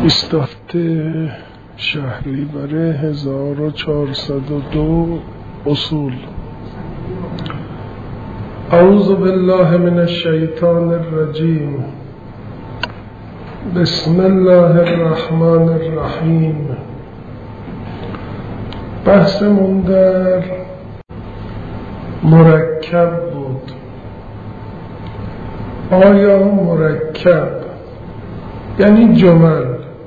27 شهریور 1402 اصول. اعوذ بالله من الشیطان الرجیم. بسم الله الرحمن الرحیم. بحثمون در مرکب بود. آیا مرکب یعنی جمل،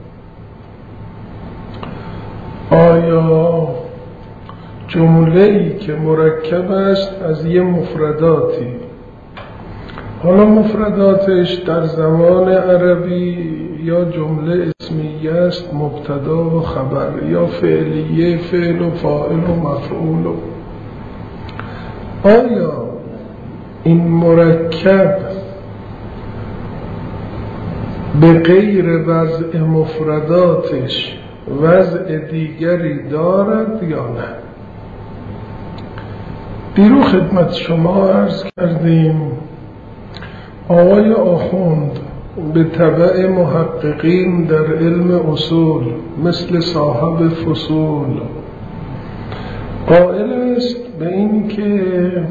آیا جمله‌ای که مرکب است از یه مفرداتی، حالا مفرداتش در زمان عربی یا جمله اسمیه است، مبتدا و خبر، یا فعلیه، فعل و فاعل و مفعول. آیا این مرکب به غیر وضع مفرداتش وضع دیگری دارد یا نه؟ دیرو خدمت شما عرض کردیم آقای آخوند به تبع محققین در علم اصول مثل صاحب فصول قائل است به این که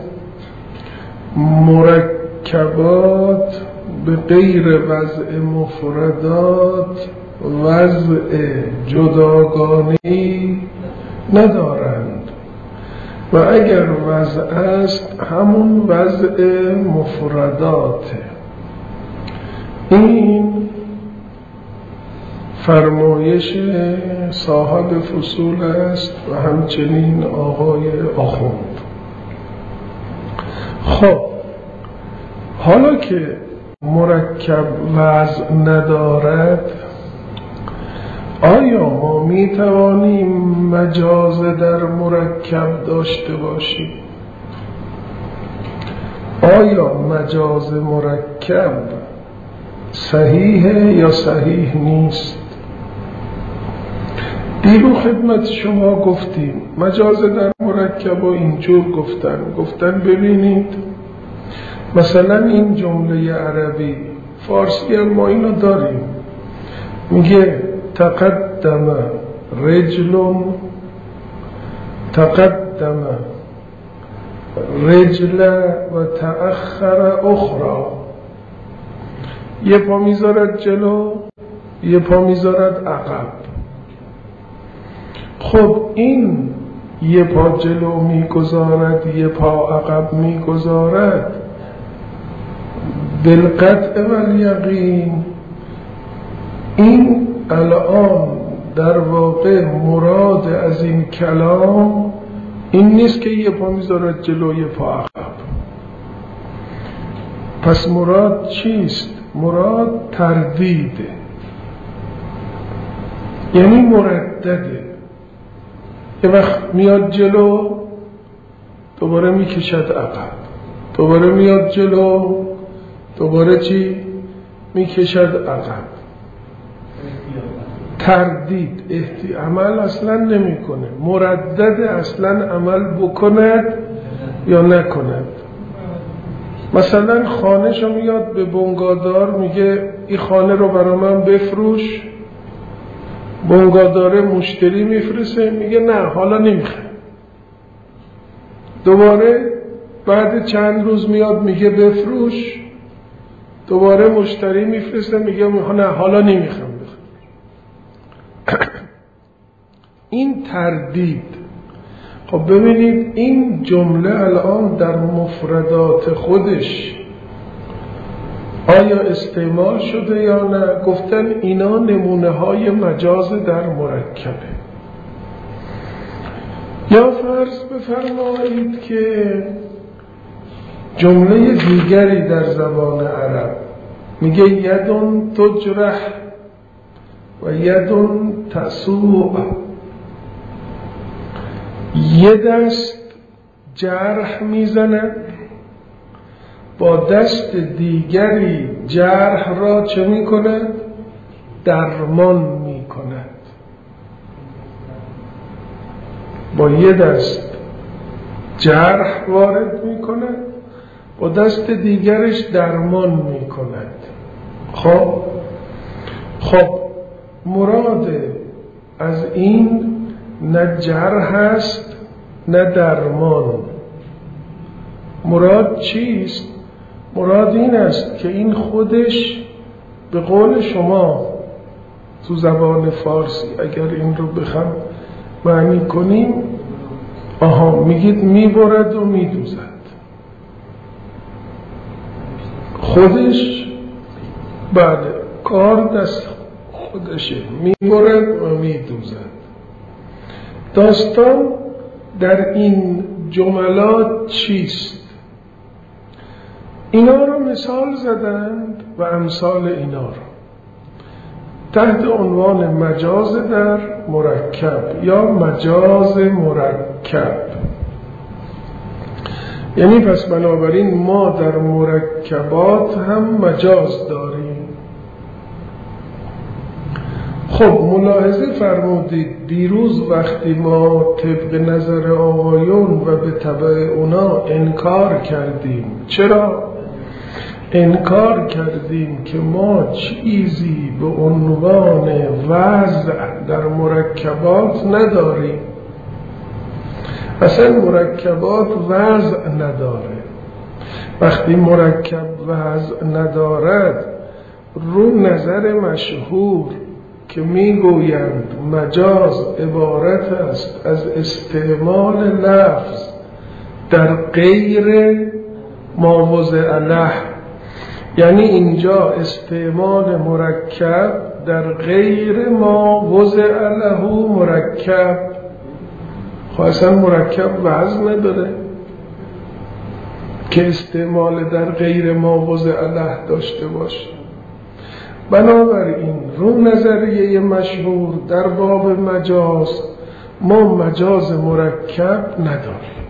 مرکبات به غیر وضع مفردات وضع جداگانه‌ای ندارند و اگر وضع است همون وضع مفرداته. این فرمایش صاحب فصول است و همچنین آقای آخوند. خب حالا که مرکب وضع ندارد، آیا ما می توانیم مجاز در مرکب داشته باشیم؟ آیا مجاز مرکب صحیحه یا صحیح نیست؟ دیرو خدمت شما گفتیم مجاز در مرکب و اینجور گفتن ببینید مثلا این جمله عربی فارسی هم ما اینو داریم، میگه تقدم رجل و تأخر اخرى. یه پا میذارد جلو، یه پا میذارد عقب. خب این یه پا جلو میگذارد، یه پا عقب میگذارد، بالقطع والیقین این الان در واقع مراد از این کلام این نیست که یه پا میذارد جلو یه پا عقب. پس مراد چیست؟ مراد تردیده، یعنی مردده. یه وقت میاد جلو دوباره میکشد عقب، دوباره میاد جلو دوباره چی؟ میکشد عقب. تردید عمل اصلا نمی کنه، مردد اصلا عمل بکند یا نکند. مثلا خانه شو میاد به بنگادار میگه این خانه رو برای من بفروش، بنگاداره مشتری میفرسته میگه نه حالا نمیخوام. دوباره بعد چند روز میاد میگه بفروش، دوباره مشتری میفرسته میگه نه حالا نمیخوام. این تردید. خب ببینید این جمله الان در مفردات خودش آیا استعمال شده یا نه؟ گفتن اینا نمونه های مجاز در مرکبه. یا فرض بفرمایید که جمله دیگری در زبان عرب میگه یدون تجرح و یدون تسوع، یه دست جرح میزند با دست دیگری جرح را چه میکند؟ درمان میکند. با یه دست جرح وارد میکند، با دست دیگرش درمان میکند. خب مراد از این نه جرح است نه درمان. مراد چیست؟ مراد این است که این خودش به قول شما تو زبان فارسی اگر این رو بخوام معنی کنیم، میگید میبرد و میدوزد. خودش بله کار دست خودشه، میبرد و میدوزد. داستان در این جملات چیست؟ اینا رو مثال زدند و امثال اینا رو تحت عنوان مجاز در مرکب یا مجاز مرکب. یعنی پس بنابراین ما در مرکبات هم مجاز داریم. خب ملاحظه فرمودید دیروز وقتی ما طبق نظر آقایون و به تبع اونا انکار کردیم. چرا؟ انکار کردیم که ما چیزی به عنوان وضع در مرکبات نداریم. اصلا مرکبات وضع نداره. وقتی مرکب وضع ندارد، رو نظر مشهور که میگویند مجاز عبارت است از استعمال لفظ در غیر ما وضع له، یعنی اینجا استعمال مرکب در غیر ما وضع له مرکب. خب اصلا مرکب وزن نداره که استعمال در غیر ما وضع له داشته باشه. بنابراین رو نظریه مشهور در باب مجاز ما مجاز مرکب نداریم.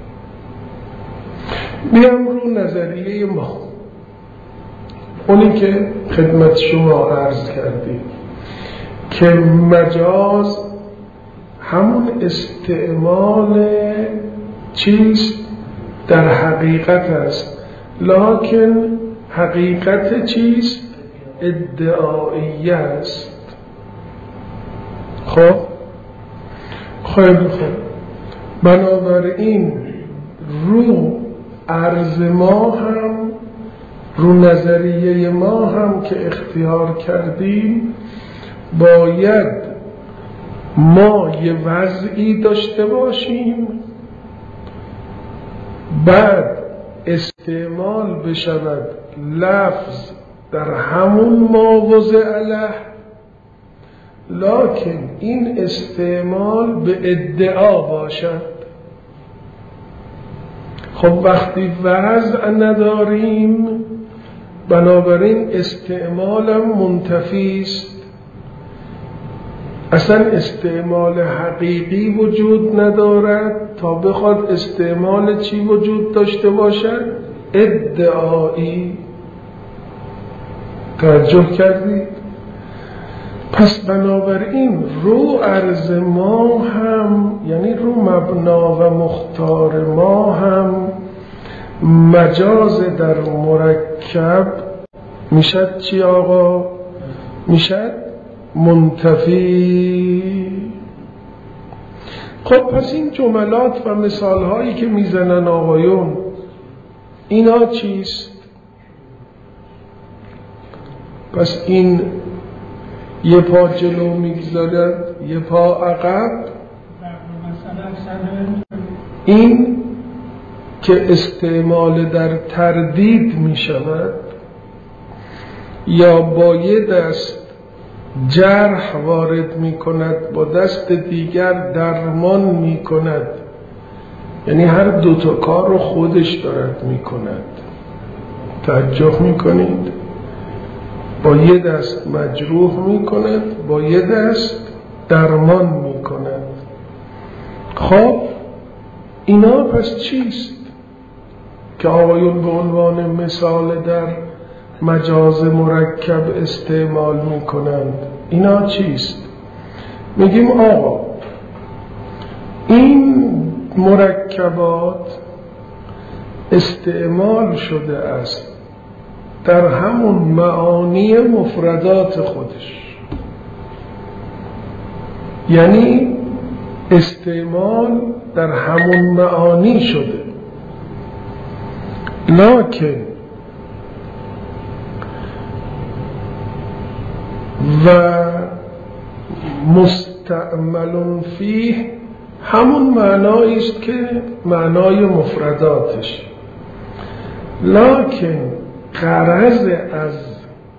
بیام رو نظریه ما، اونی که خدمت شما عرض کردیم که مجاز همون استعمال چیست در حقیقت است، لکن حقیقت چیست؟ ادعاییه است. خب خیلی خوب. بنابراین رو عرض ما هم، رو نظریه ما هم که اختیار کردیم، باید ما یه وضعی داشته باشیم، بعد استعمال بشود لفظ در همون ما وضع له، لکن این استعمال به ادعا باشد. خب وقتی وضع نداریم، بنابراین استعمالم منتفی است. اصلا استعمال حقیقی وجود ندارد تا بخواد استعمال چی وجود داشته باشد؟ ادعایی. توجه کردید؟ پس بنابراین رو عرض ما هم، یعنی رو مبنا و مختار ما هم مجاز در مرکب میشد چی آقا؟ میشد منتفی. خب پس این جملات و مثال هایی که میزنن آقایون اینا چیست؟ پس این یه پا جلو میگذارد یه پا عقب. این که استعمال در تردید می شود یا با یه دست جرح وارد می کند با دست دیگر درمان می کند، یعنی هر دوتا کار رو خودش دارد می کند. توجه می کنید؟ با یه دست مجروح می کند، با یه دست درمان می کند. خب اینا پس چیست که آقایون به عنوان مثال در مجاز مرکب استعمال می کنند؟ اینا چیست؟ میگیم آقا این مرکبات استعمال شده است در همون معانی مفردات خودش. یعنی استعمال در همون معانی شده، لکن و مستعمل فیه همون معنایی است که معنای مفرداتش، لکن غرض از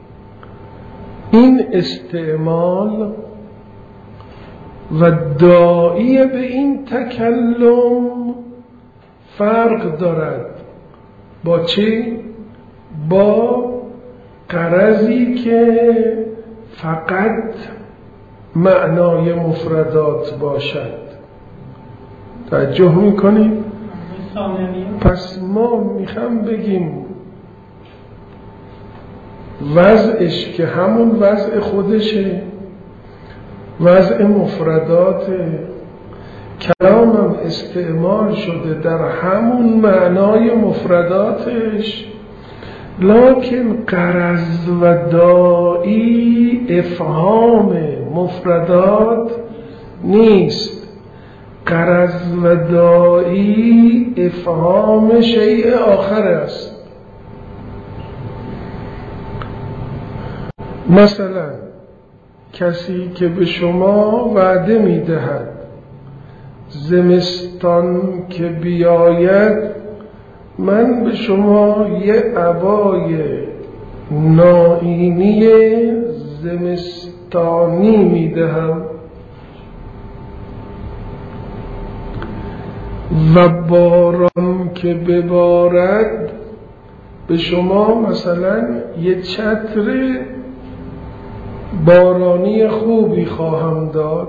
این استعمال و داعی به این تکلم فرق دارد با چی؟ با غرضی که فقط معنای مفردات باشد. توجه میکنیم؟ پس ما میخوام بگیم وضعش که همون وضع خودشه، وضع مفرداته، کلامم استعمال شده در همون معنای مفرداتش، لکن غرض و داعی افهام مفردات نیست، غرض و داعی افهام شیء آخر است. مثلا کسی که به شما وعده می‌دهد زمستان که بیاید من به شما یه عبای نائینی زمستانی می‌دهم و باران که ببارد به شما مثلا یه چتر بارانی خوبی خواهم داد.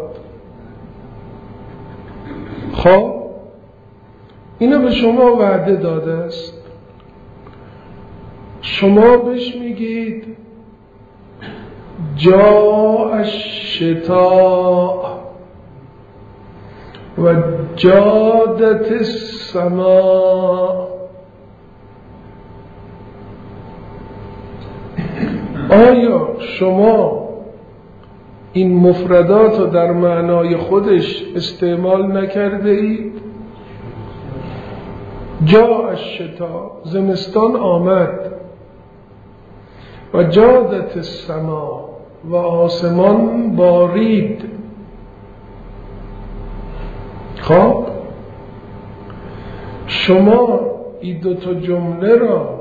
خب اینو به شما وعده داده است، شما بهش میگید جاء الشتاء و جادت السماء. آیا شما این مفردات رو در معنای خودش استعمال نکرده اید؟ جاء الشتاء، زمستان آمد، و جادت السما، و آسمان بارید. خب شما این دوتا جمله را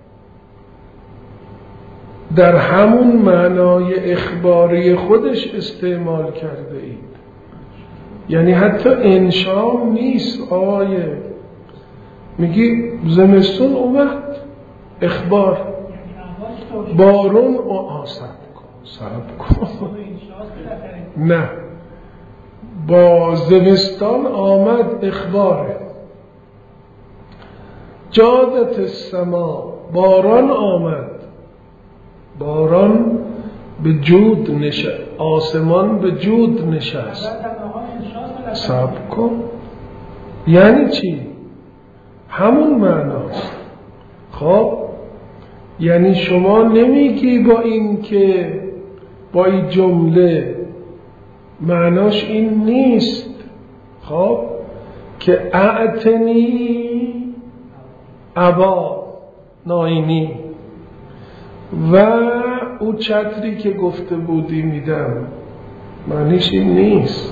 در همون معنای اخباری خودش استعمال کرده اید، یعنی حتی انشام نیست. آیه میگی زمستون اومد، اخبار، بارون صبر کن نه، با زمستان آمد اخباره. جادت السما، باران آمد، باران به جود نشست، آسمان به جود نشست. صبر کن، یعنی چی؟ همون معناست. خب یعنی شما نمیگی با این که با این جمله معناش این نیست خب که اعتنی ابا ناینی و او چتری که گفته بودی میدم، معنیش این نیست،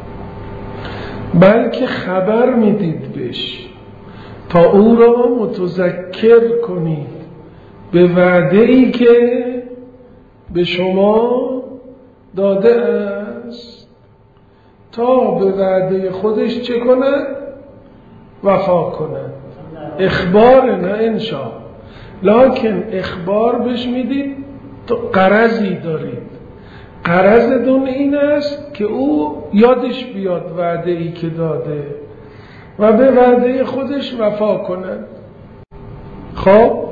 بلکه خبر میدید بهش تا او را متذکر کنید به وعده‌ای که به شما داده است، تا به وعده خودش چه کند؟ وفا کند. اخبار نه انشاء، لکن اخبار بهش میدید تو غرضی دارید، غرضتون این است که او یادش بیاد وعده‌ای که داده و به وعده خودش وفا کند. خب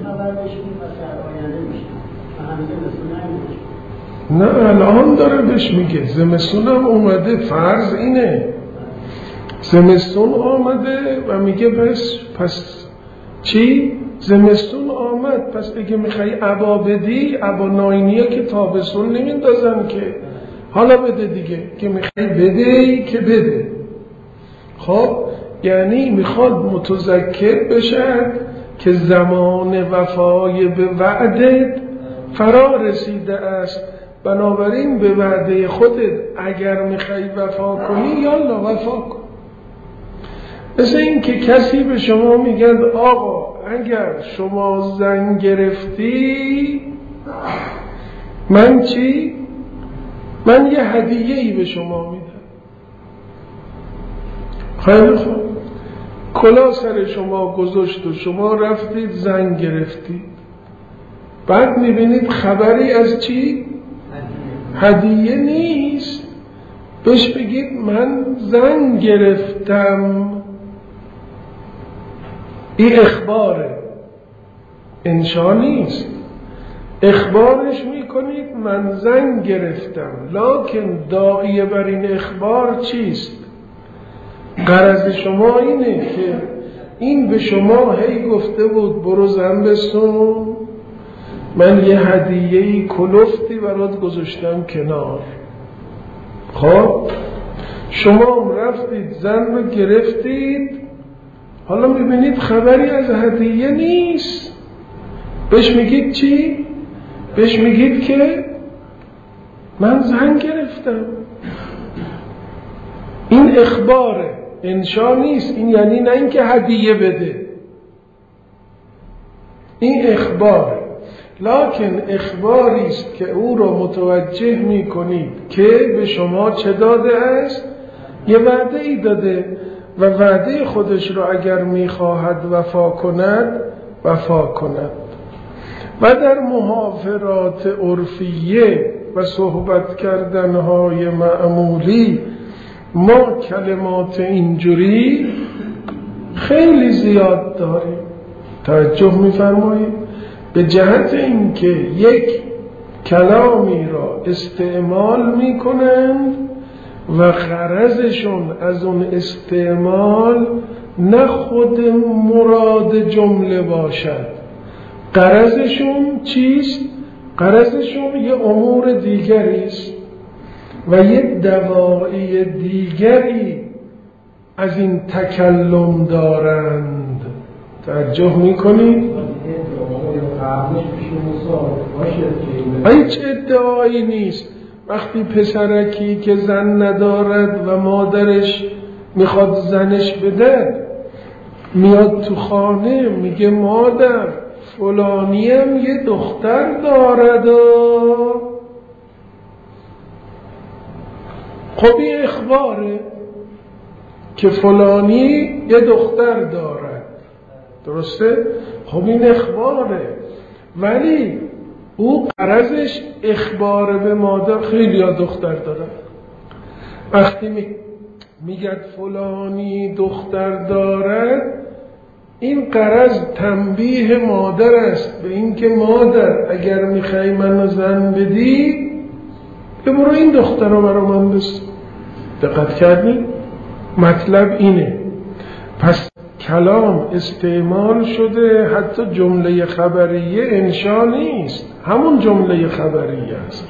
نه الان داره بهش میگه زمستون هم اومده، فرض اینه زمستون آمده و میگه پس چی؟ زمستون آمد، پس اگه میخوای عبا بدی، عبا ناینیه که تابستون نمیندازن که حالا بده دیگه، که میخوای بده که بده. خب یعنی میخواد متذکر بشد که زمان وفای به وعدت فرا رسیده است، بنابراین به وعده خودت اگر میخوای وفا کنی یالا وفا کن. مثل این که کسی به شما میگه آقا اگر شما زن گرفتی من چی؟ من یه هدیه‌ای به شما میدم. خیلی خوب، کلاه سر شما گذاشت و شما رفتید زن گرفتید، بعد میبینید خبری از چی؟ هدیه نیست. بهش بگید من زن گرفتم. این اخباره، انشا نیست. اخبارش میکنید من زن گرفتم، لکن داعیه بر این اخبار چیست؟ غرض شما اینه که این به شما هی گفته بود برو زن بسون، من یه هدیه‌ای کلفتی برات گذاشتم کنار. خب شما رفتید زن رو گرفتید، حالا میبینید خبری از هدیه نیست. بهش میگید چی؟ بهش میگید که من زن گرفتم. این اخباره، انشا نیست. این یعنی نه اینکه هدیه بده، این اخباره، لکن اخباری است که او را متوجه میکنید که به شما چه داده است؟ یه وعده ای داده و وعده خودش را اگر میخواهد وفا کند وفا کند. و در محاورات عرفیه و صحبت کردنهای معمولی ما کلمات اینجوری خیلی زیاد داریم. توجه می‌فرمایید؟ به جهت اینکه یک کلامی را استعمال می‌کنند و غرضشون از اون استعمال نه خود مراد جمله باشد. غرضشون چیست؟ غرضشون یه امور دیگری است و یه دواعی دیگری از این تکلم دارند. توجه میکنید؟ هیچ ادعایی نیست. وقتی پسرکی که زن ندارد و مادرش میخواد زنش بده میاد تو خانه میگه مادر فلانیم یه دختر دارد، خب این اخباره که فلانی یه دختر دارد، درسته؟ خب این اخباره، ولی او غرضش اخبار به مادر خیلی ها دختر دارد. وقتی میگه فلانی دختر دارد، این غرض تنبیه مادر است به اینکه مادر اگر میخوای منو زن بدی برو این دختر رو برای من بس. دقت کردی؟ مطلب اینه. پس کلام استعمال شده، حتی جمله خبریه انشا نیست، همون جمله خبریه است.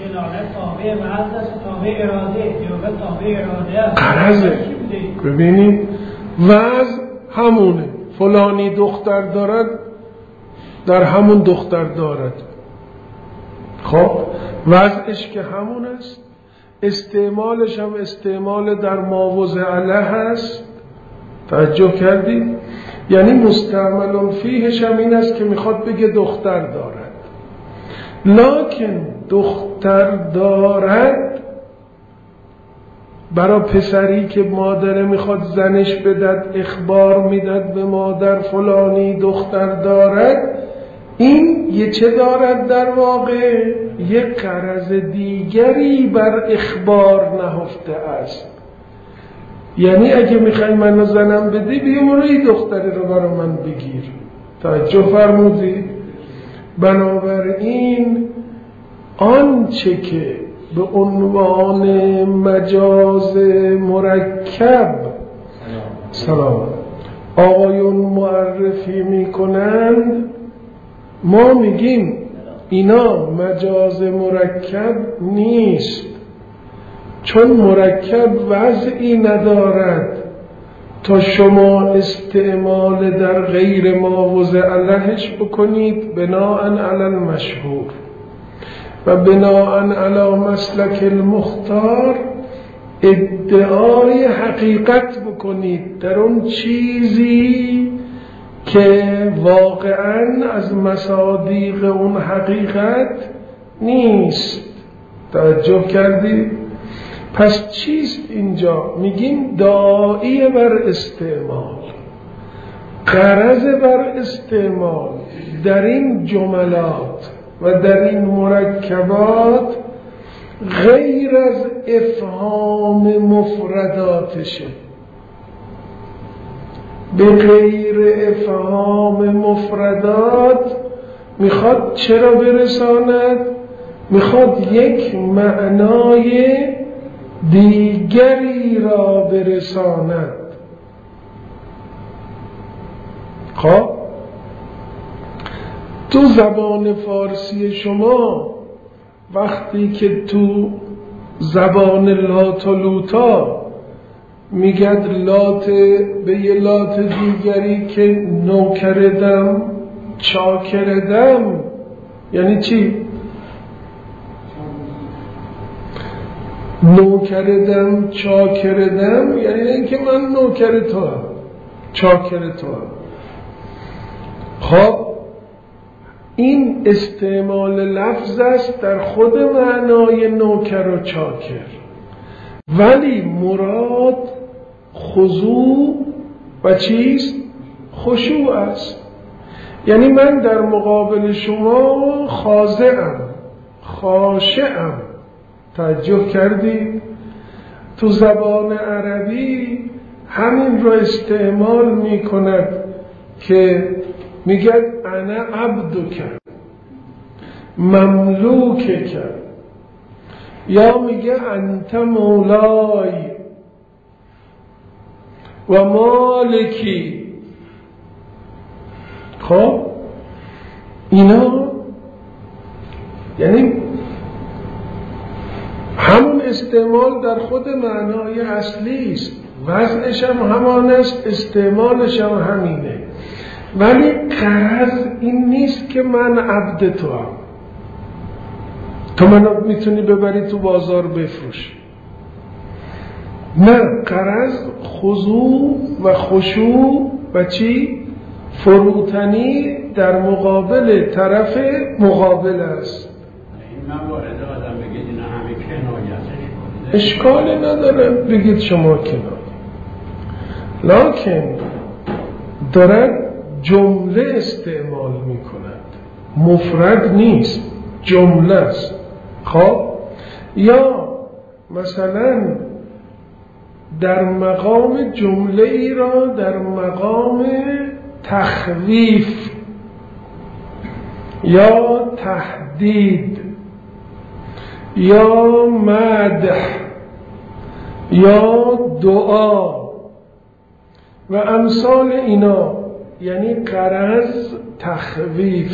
غرضه. ببینید وضع همونه، فلانی دختر دارد در همون دختر دارد. خب وضعش که همون است، استعمالش هم استعمال در ماوضع له هست. توجه کردید؟ یعنی مستعمل فیهش هم این است که میخواد بگه دختر دارد، لکن دختر دارد برای پسری که مادر میخواد زنش بدد اخبار میدد به مادر فلانی دختر دارد، این یه چه دارد در واقع؟ یک غرض دیگری بر اخبار نهفته است. یعنی اگه میخوای منو زنم بدی بیامونو این دختری رو برای من بگیر. توجه فرمودید؟ بنابراین آنچه که به عنوان مجاز مرکب سلام آقایون معرفی میکنند، ما میگیم اینا مجاز مرکب نیست، چون مرکب وضعی ندارد تا شما استعمال در غیر ما وضع لهش بکنید بناء علی المشهور و بناء علی مسلک المختار ادعای حقیقت بکنید در اون چیزی که واقعاً از مصادیق اون حقیقت نیست. توجه کردید؟ پس چیست اینجا؟ میگیم داعی بر استعمال، غرض بر استعمال در این جملات و در این مرکبات غیر از افهام مفرداتشه. به غیر افهام مفردات میخواد چرا برساند؟ میخواد یک معنای دیگری را برساند. خب تو زبان فارسی شما وقتی که تو زبان لات و لوتا میگد لات به یه لات دیگری که نوکردم چاکردم، یعنی چی؟ نوکردم چاکردم یعنی اینکه من نوکر تو هم چاکر تو هم. خب این استعمال لفظ است در خود معنای نوکر و چاکر، ولی مراد خضوع و چیست؟ خشوع است. یعنی من در مقابل شما خاضعم، خاشعم. توجه کردید؟ تو زبان عربی همین را استعمال می کند که میگه انا عبدک مملوکک، یا میگه انت مولای و مالکی. خب اینا یعنی همون استعمال در خود معنای اصلی است، وزنش هم همان است، استعمالش هم همینه، ولی غرض این نیست که من عبد تو هم، تو منو میتونی ببری تو بازار بفروش. نه، غرض خضوع و خشوع و چی؟ فروتنی در مقابل طرف مقابل است. این موارد آدم بگید اینا همه کنایتش کنید، اشکالی نداره بگید شما کنایه، لکن دارد جمله استعمال می کند، مفرد نیست، جمله است. خب یا مثلا در مقام جمله ای را در مقام تخویف یا تهدید یا مدح یا دعا و امثال اینا، یعنی غرض تخویف،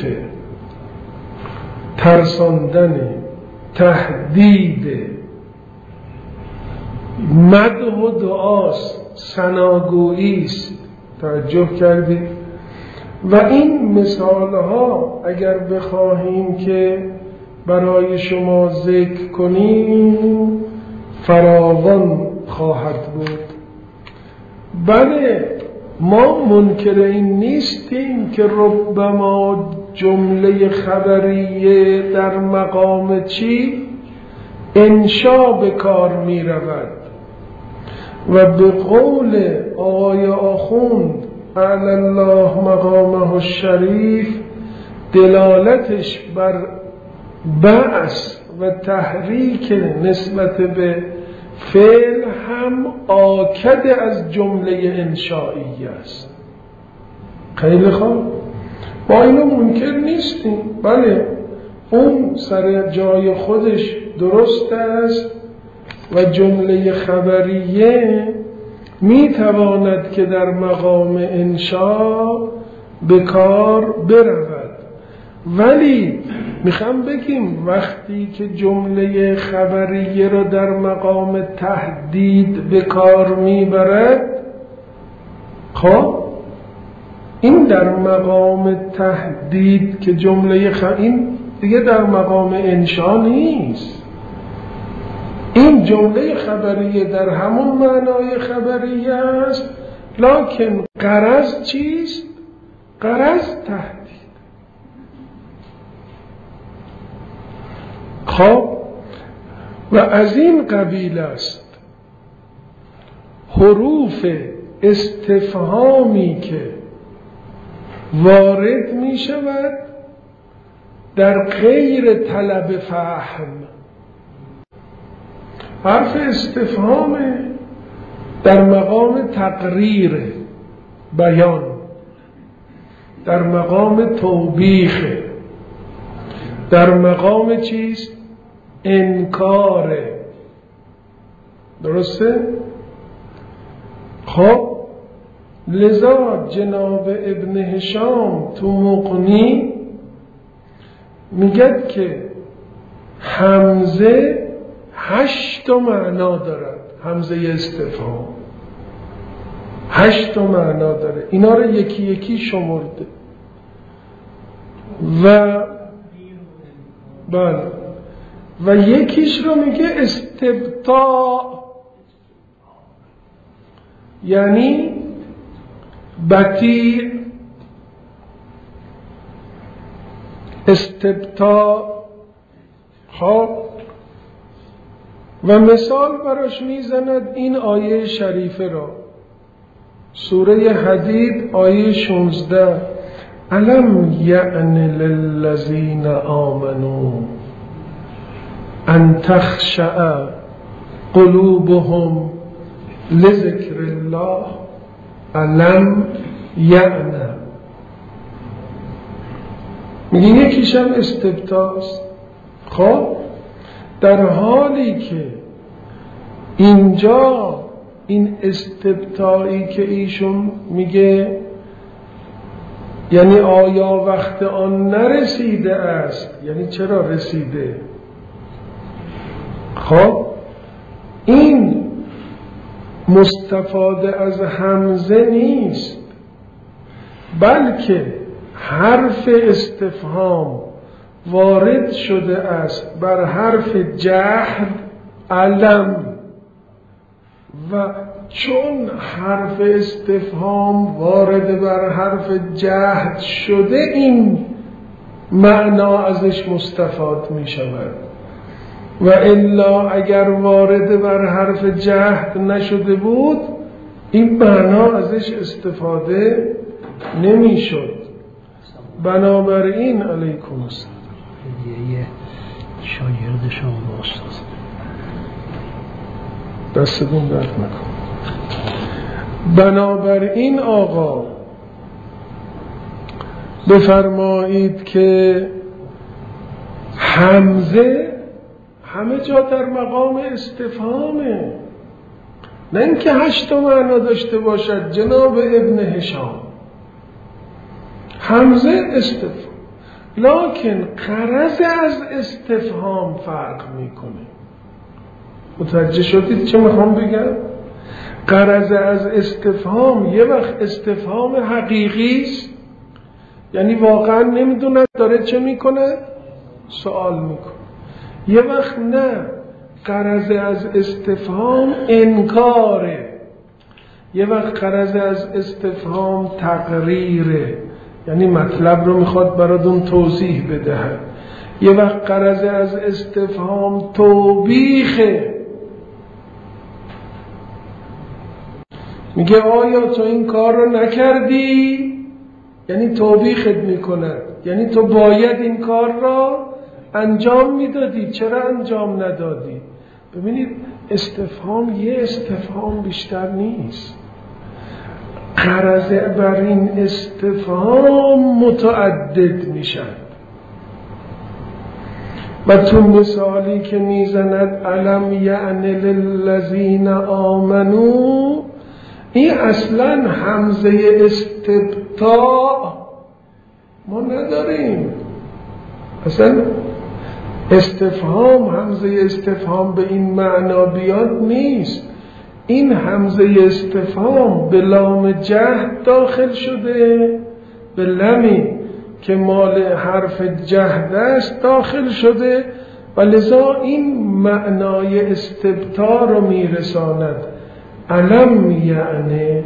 ترساندن، تهدید، مدح و دعاست، ثناگویی است. توجه کردید؟ و این مثال ها اگر بخواهیم که برای شما ذکر کنیم فراوان خواهد بود. بله ما منکر این نیستیم که ربما جمله خبریه در مقام چی؟ انشا به کار می رود و به قول آقای آخوند اعلی الله مقامه الشریف دلالتش بر بعث و تحریک نسبت به فعل هم آکد از جمله انشایی است. خیلی خوب، با اینو منکر نیستیم. بله اون سر جای خودش درست است و جمله خبریه می تواند که در مقام انشا به کار برود، ولی میخوام بگیم وقتی که جمله خبریه رو در مقام تهدید به کار میبرد، خب این در مقام تهدید که جمله این دیگه در مقام انشا نیست. این جمله خبریه در همون معنای خبریه است، لکن غرض چیست؟ غرض تهدید. خب و از این قبیل است حروف استفهامی که وارد می شود در غیر طلب فهم. حرف استفهام در مقام تقریر بیان، در مقام توبیخ، در مقام چیست؟ انکار. درسته؟ خب لذا جناب ابن هشام تو مغنی میگد که همزه 8 معنا دارد. همزه استفهام 8 معنا داره. اینا رو یکی یکی شمرده و بله و یکیش رو میگه استبطاء، یعنی بطیء. استبطاء. خب و مثال براش میزند این آیه شریفه را، سوره حدید آیه 16: الم یعن للذین آمنوا ان تخشع قلوبهم لذکر الله. الم یعن میگه یکیش هم استبطاست. خب در حالی که اینجا این استبطایی که ایشون میگه یعنی آیا وقت آن نرسیده است، یعنی چرا رسیده؟ خب این مستفاده از همزه نیست، بلکه حرف استفهام وارد شده است بر حرف جهد علم، و چون حرف استفهام وارد بر حرف جهد شده این معنا ازش مستفاد می شود، و الا اگر وارد بر حرف جهد نشده بود این معنا ازش استفاده نمی شد. بنابراین علیکم السلام شاگرد شما با استاد دستتون درد نکن. بنابراین آقا بفرمایید که همزه همه جا در مقام استفهامه، نه اینکه 8 معنا داشته باشد. جناب ابن هشام همزه استفهام، لکن غرض از استفهام فرق میکنه. متوجه شدید چه میخوام بگم؟ غرض از استفهام یه وقت استفهام حقیقی است، یعنی واقعا نمیدونه داره چه میکنه، سوال میکنه. یه وقت نه، غرض از استفهام انکاره. یه وقت غرض از استفهام تقریره، یعنی مطلب رو میخواد براتون توضیح بدهد. یه وقت غرض از استفهام توبیخه، میگه آیا تو این کار رو نکردی؟ یعنی توبیخت میکنه، یعنی تو باید این کار را انجام میدادی، چرا انجام ندادی؟ ببینید استفهام یه استفهام بیشتر نیست، غرض بر این استفهام متعدد میشن. و تو مثالی که میزند علم یعنی للذین آمنو، این اصلا همزه استبطاء ما نداریم. اصلا استفهام، همزه استفهام به این معنا بیاد نیست. این همزه استفهام به لام جهد داخل شده، به لمی که مال حرف جهد است داخل شده و لذا این معنای استبطار رو میرساند. علم یعنی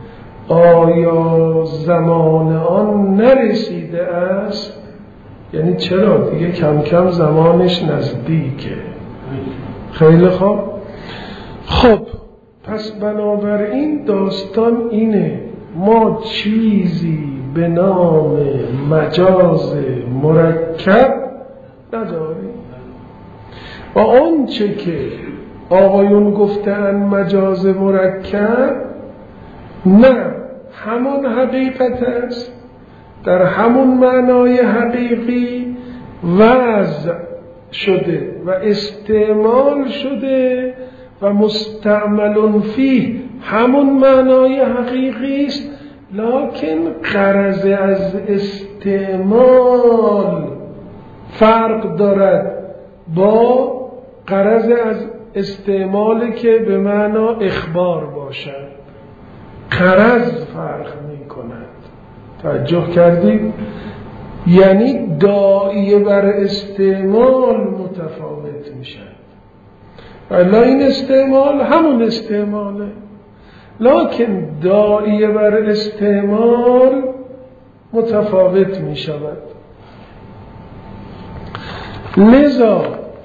آیا زمان آن نرسیده است؟ یعنی چرا دیگه کم کم زمانش نزدیکه. خیلی خوب. خب پس بنابراین داستان اینه، ما چیزی به نام مجاز مرکب نداریم و آنچه که آقایون گفتن مجاز مرکب نه همان حقیقت است، در همون معنای حقیقی وضع شده و استعمال شده و مستعمل فیه همون معنای حقیقی است، لکن غرض از استعمال فرق دارد با غرض از استعمالی که به معنا اخبار باشد. غرض فرق می کند. توجه کردید؟ یعنی داعیه بر استعمال متفاوت می شد. ولی این استعمال همون استعماله، لکن داعیه بر استعمال متفاوت می شود. لذا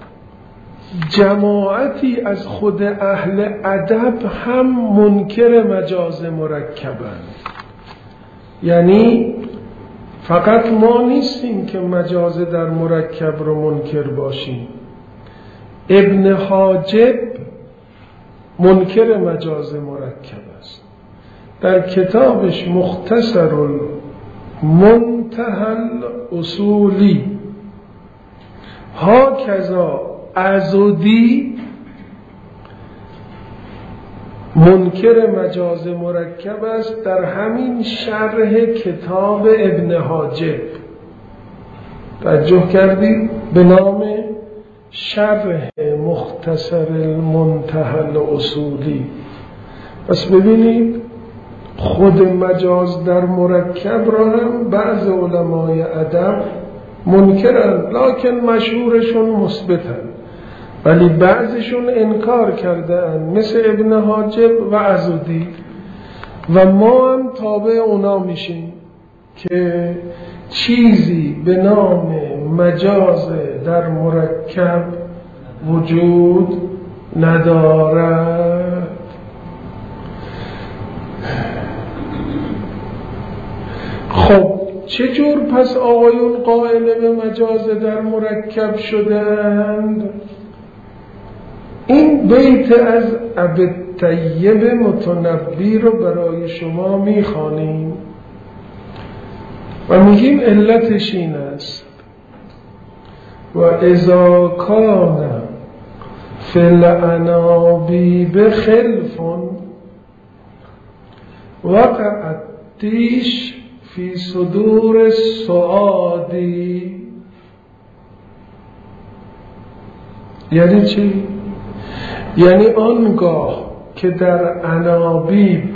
جماعتی از خود اهل ادب هم منکر مجاز مرکبند. یعنی فقط ما نیستیم که مجاز در مرکب رو منکر باشیم. ابن حاجب منکر مجاز مرکب است. در کتابش مختصر المنتهى الاصولی، هاکذا عضدی منکر مجاز مرکب است در همین شرح کتاب ابن حاجب. توجه کردید؟ به نام شرح مختصر المنتهى الاصولی. پس ببینید خود مجاز در مرکب را هم بعض علمای ادب منکرند، لکن مشهورشون مثبتند، ولی بعضشون انکار کردند، مثل ابن حاجب و عضدی، و ما هم تابع اونا میشیم که چیزی به نام مجاز در مرکب وجود ندارد. خب چجور پس آقایون قائل به مجاز در مرکب شدند؟ این بیت از ابی‌الطیب متنبی رو برای شما میخوانیم و میگیم علتش این است: و اذا کان فی الانابیب خلف وقع التیش فی صدور السعادی. یعنی چی؟ یعنی آنگاه که در انابیب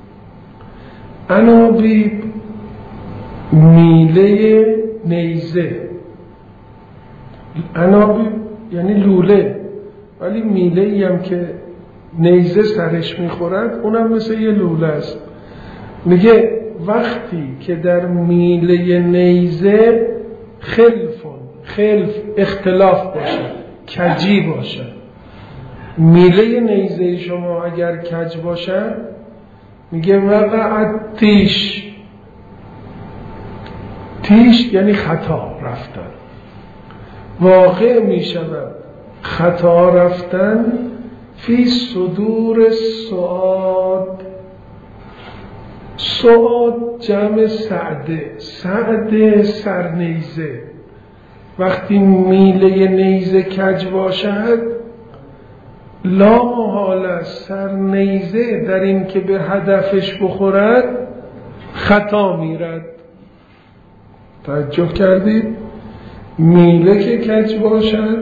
میله نیزه، انابیب یعنی لوله، ولی میله ای هم که نیزه سرش میخورد اونم مثل یه لوله است. میگه وقتی که در میله نیزه خلف اختلاف باشه، کجی باشه، میله نیزه شما اگر کج باشه، میگه وقع تیش یعنی خطا رفتن، واقع میشود خطا رفتن فی صدور سعاد. سعاد جمع سعده سرنیزه. وقتی میله نیزه کج باشد، لا محاله سرنیزه در این که به هدفش بخورد خطا میرد. توجه کردید؟ میله که کج باشد،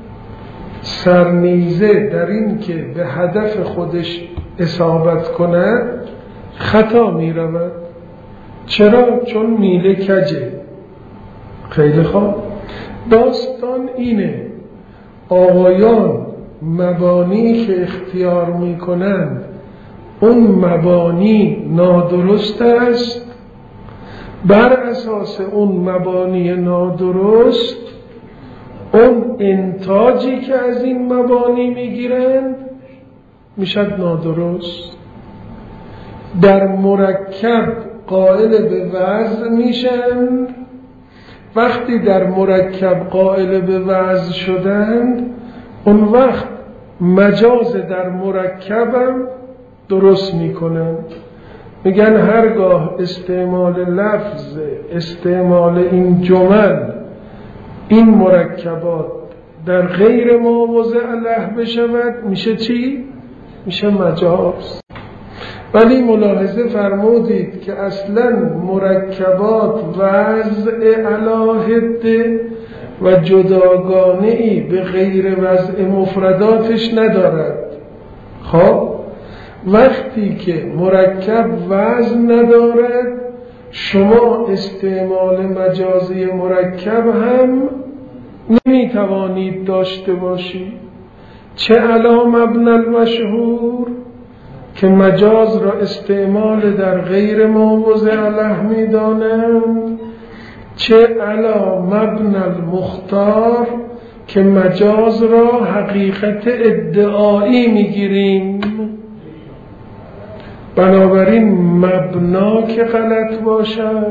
سرنیزه در این که به هدف خودش اصابت کند خطا می رود. چرا؟ چون میله کجه. خیلی خوب، داستان اینه آقایان مبانی که اختیار می کنند اون مبانی نادرست است، بر اساس اون مبانی نادرست اون انتاجی که از این مبانی میگیرند میشد نادرست. در مرکب قائل به وزن میشن، وقتی در مرکب قائل به وزن شدند اون وقت مجاز در مرکبم درست میکنند. میگن هرگاه استعمال لفظ، استعمال این جمل، این مرکبات در غیر مواضع له بشود میشه چی؟ میشه مجاز. ولی ملاحظه فرمودید که اصلا مرکبات وضع علاهده و جداگانه‌ای به غیر وضع مفرداتش ندارد. خب وقتی که مرکب وزن ندارد شما استعمال مجازی مرکب هم نمیتوانید داشته باشید. چه علی مبنی المشهور که مجاز را استعمال در غیر موضع له میدانند، چه علی مبنی المختار که مجاز را حقیقت ادعایی میگیریم. بنابراین مبنا که غلط باشد،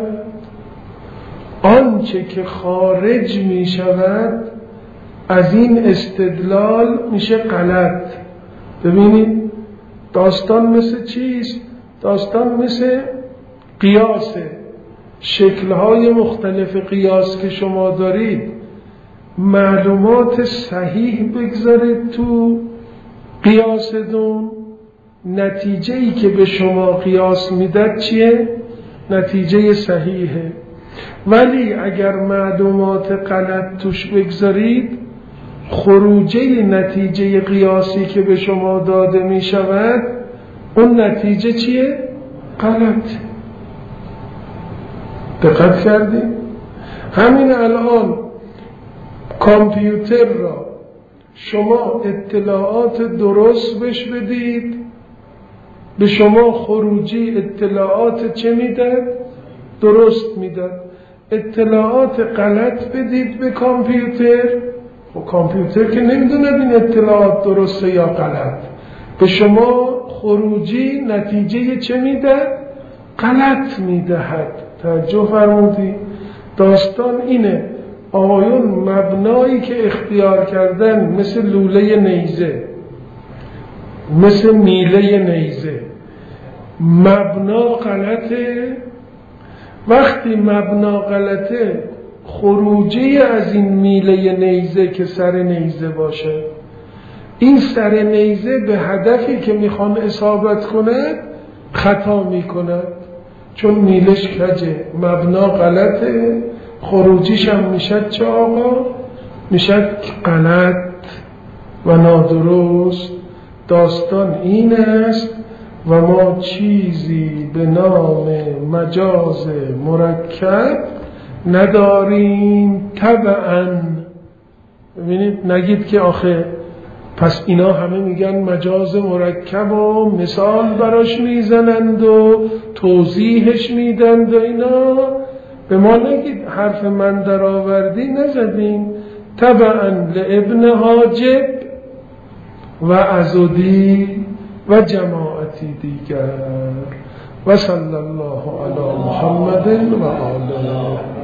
آنچه که خارج می شود از این استدلال میشه غلط. ببینید داستان مثل چیست؟ داستان مثل قیاسه. شکل‌های مختلف قیاس که شما دارید معلومات صحیح بگذارید تو قیاستون، نتیجه‌ای که به شما قیاس میدد چیه؟ نتیجه صحیحه. ولی اگر معلومات غلط توش بگذارید خروجه نتیجه قیاسی که به شما داده می شود اون نتیجه چیه؟ غلط. دقت کردید؟ همین الان کامپیوتر را شما اطلاعات درست بهش بدید، به شما خروجی اطلاعات چه میداد؟ درست میداد. اطلاعات غلط بدید به کامپیوتر، و کامپیوتر که نمیدوند این اطلاعات درسته یا غلط، به شما خروجی نتیجه چه میدهد؟ غلط میدهد. توجه فرمودید؟ داستان اینه آقایون مبنایی که اختیار کردن مثل لوله نیزه، مثل میله نیزه، مبنا غلطه. وقتی مبنا غلطه خروجی از این میله نیزه که سر نیزه باشه، این سر نیزه به هدفی که میخوان اصابت کند خطا میکند، چون میلش کجه، مبنا غلطه، خروجیش هم میشد چه آقا؟ میشد غلط و نادرست. داستان این است و ما چیزی به نام مجاز مرکب نداریم طبعا. ببینید نگید که آخه پس اینا همه میگن مجاز مرکب و مثال براش میزنند و توضیحش میدند و اینا، به ما نگید حرف من در آوردی نزدیم. طبعا لابن حاجب و عزدی و جماعتی دیگر. و صلی الله علی محمد و آله.